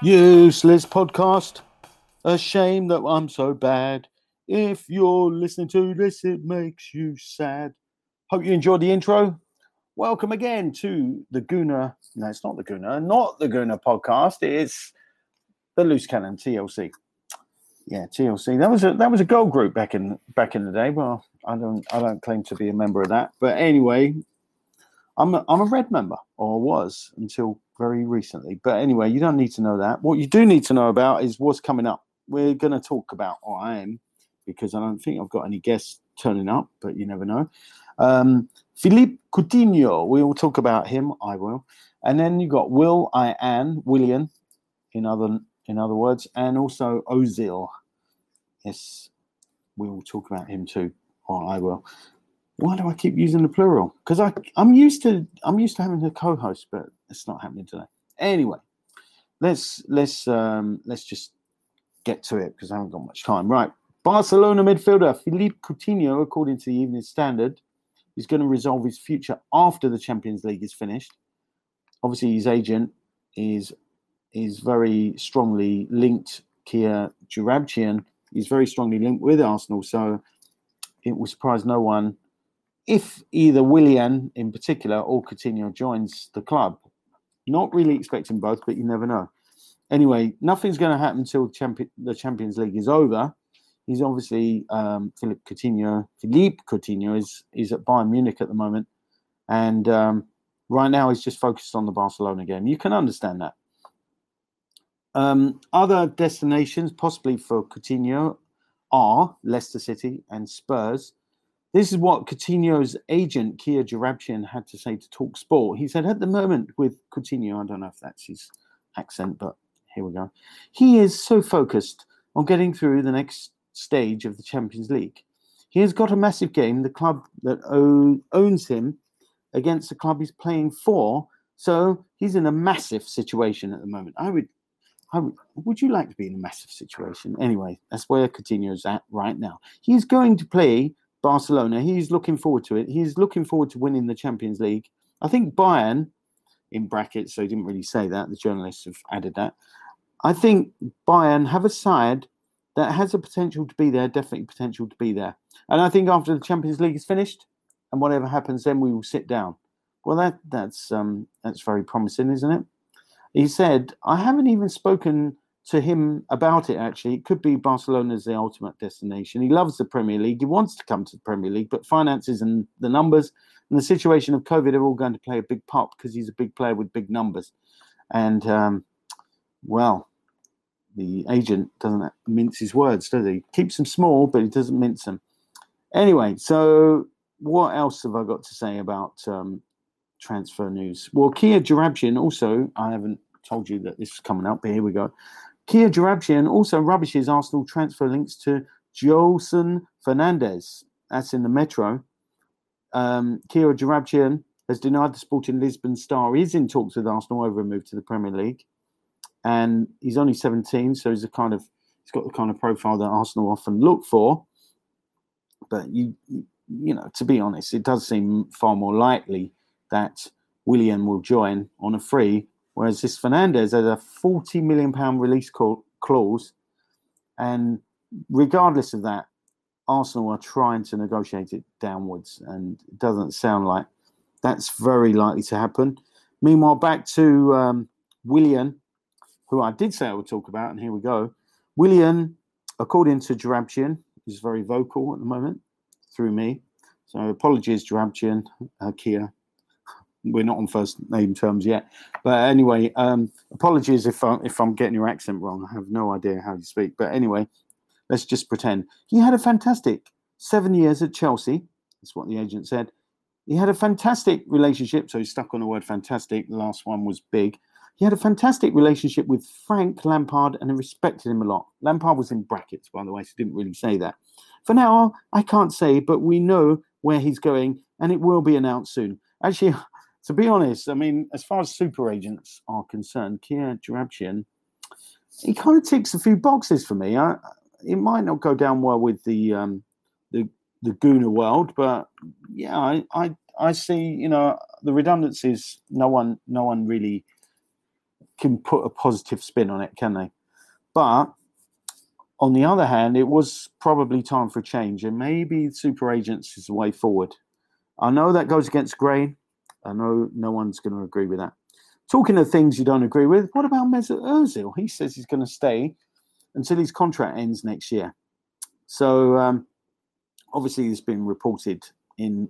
Useless podcast. A shame that I'm so bad. If you're listening to this, it makes you sad. Hope you enjoyed the intro. Welcome again to the Gooner. No, it's not the Gooner podcast. It's the Loose Cannon TLC. Yeah, TLC. That was a girl group back in the day. Well, I don't claim to be a member of that, but anyway, I'm a Red member, or was until very recently. But anyway, you don't need to know that. What you do need to know about is what's coming up. We're going to talk about, or I am, because I don't think I've got any guests turning up, but you never know. Philippe Coutinho, we will talk about him. I will. And then you got Willian, in other words, and also Ozil. Yes, we will talk about him too, or I will. Why do I keep using the plural? Because I'm used to having a co-host, but it's not happening today. Anyway, let's just get to it because I haven't got much time. Right, Barcelona midfielder Philippe Coutinho, according to the Evening Standard, is going to resolve his future after the Champions League is finished. Obviously, his agent is very strongly linked. Kia Joorabchian is very strongly linked with Arsenal, so it will surprise no one if either Willian in particular or Coutinho joins the club. Not really expecting both, but you never know. Anyway, nothing's going to happen until the Champions League is over. He's obviously Philippe Coutinho is at Bayern Munich at the moment, and right now he's just focused on the Barcelona game. You can understand that. Other destinations possibly for Coutinho are Leicester City and Spurs. This is what Coutinho's agent, Kia Joorabchian, had to say to TalkSport. He said, at the moment with Coutinho, I don't know if that's his accent, but here we go. He is so focused on getting through the next stage of the Champions League. He has got a massive game, the club that owns him, against the club he's playing for. So he's in a massive situation at the moment. Would you like to be in a massive situation? Anyway, that's where Coutinho's at right now. He's going to play Barcelona. He's looking forward to it. He's looking forward to winning the Champions League. I think Bayern, in brackets, so he didn't really say that. The journalists have added that. I think Bayern have a side that has a potential to be there, definitely potential to be there. And I think after the Champions League is finished and whatever happens, then we will sit down. Well, that's very promising, isn't it? He said, I haven't even spoken to him about it, actually. It could be Barcelona's the ultimate destination. He loves the Premier League. He wants to come to the Premier League, but finances and the numbers and the situation of COVID are all going to play a big part because he's a big player with big numbers. And, well, the agent doesn't mince his words, does he? Keeps them small, but he doesn't mince them. Anyway, so what else have I got to say about transfer news? Well, Kia Joorabchian also, I haven't told you that this is coming up, but here we go. Kia Joorabchian also rubbishes Arsenal transfer links to Gelson Fernandes. That's in the Metro. Kia Joorabchian has denied the Sporting Lisbon star is in talks with Arsenal over a move to the Premier League. And he's only 17, so he's got the kind of profile that Arsenal often look for. But you know, to be honest, it does seem far more likely that Willian will join on a free, whereas this Fernandes has a £40 million release clause. And regardless of that, Arsenal are trying to negotiate it downwards, and it doesn't sound like that's very likely to happen. Meanwhile, back to Willian, who I did say I would talk about, and here we go. Willian, according to Joorabchian, is very vocal at the moment through me. So apologies, Joorabchian, Kia. We're not on first name terms yet. But anyway, apologies if I'm getting your accent wrong. I have no idea how you speak. But anyway, let's just pretend. He had a fantastic 7 years at Chelsea. That's what the agent said. He had a fantastic relationship. So he's stuck on the word fantastic. The last one was big. He had a fantastic relationship with Frank Lampard and respected him a lot. Lampard was in brackets, by the way, so he didn't really say that. For now, I can't say, but we know where he's going, and it will be announced soon. Actually, to be honest, I mean, as far as super agents are concerned, Kia Joorabchian, he kind of ticks a few boxes for me. It might not go down well with the Gooner world, but yeah, I see, you know, the redundancies. No one really can put a positive spin on it, can they? But on the other hand, it was probably time for a change, and maybe super agents is the way forward. I know that goes against grain. I know no one's going to agree with that. Talking of things you don't agree with, what about Mesut Ozil? He says he's going to stay until his contract ends next year. So obviously, it's been reported in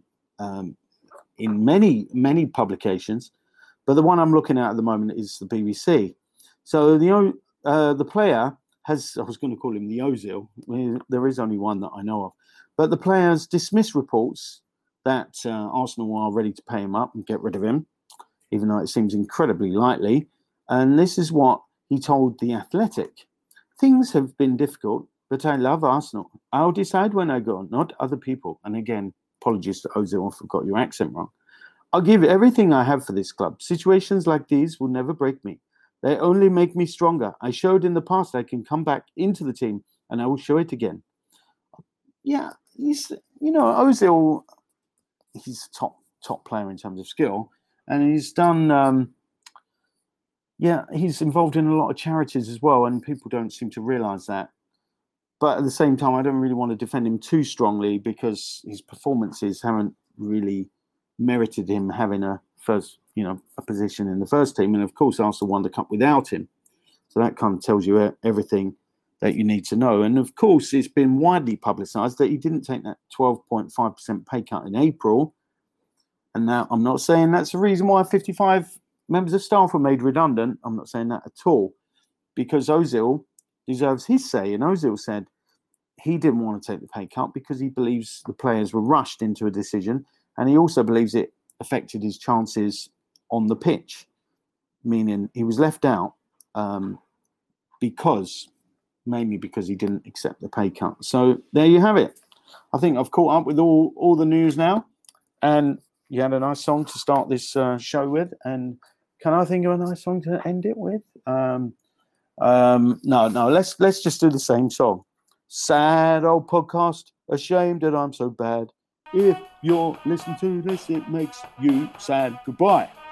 many publications, but the one I'm looking at the moment is the BBC. So the player has, I was going to call him the Ozil. There is only one that I know of, but the player has dismissed reports that Arsenal are ready to pay him up and get rid of him, even though it seems incredibly likely. And this is what he told The Athletic. Things have been difficult, but I love Arsenal. I'll decide when I go, not other people. And again, apologies to Ozil, I forgot your accent wrong. I'll give everything I have for this club. Situations like these will never break me. They only make me stronger. I showed in the past I can come back into the team, and I will show it again. Yeah, Ozil, he's a top player in terms of skill, and he's done. He's involved in a lot of charities as well, and people don't seem to realise that. But at the same time, I don't really want to defend him too strongly because his performances haven't really merited him having a position in the first team. And of course, Arsenal won the cup without him. So that kind of tells you everything that you need to know. And of course, it's been widely publicised that he didn't take that 12.5% pay cut in April. And now I'm not saying that's the reason why 55 members of staff were made redundant. I'm not saying that at all, because Ozil deserves his say. And Ozil said he didn't want to take the pay cut because he believes the players were rushed into a decision. And he also believes it affected his chances on the pitch, meaning he was left out mainly because he didn't accept the pay cut. So there you have it. I think I've caught up with all the news now. And you had a nice song to start this show with. And can I think of a nice song to end it with? No. Let's just do the same song. Sad old podcast. Ashamed that I'm so bad. If you're listening to this, it makes you sad. Goodbye.